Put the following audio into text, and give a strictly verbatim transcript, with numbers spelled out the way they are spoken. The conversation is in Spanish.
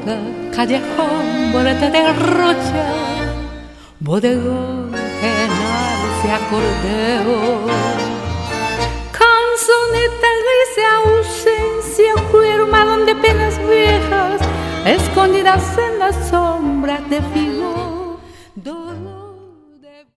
boca, callejón, boleta de rocha, bodegón, genarse acordeo. Canzoneta gris, ausencia, cuero, malón de penas viejas, escondidas en las sombras de figuras.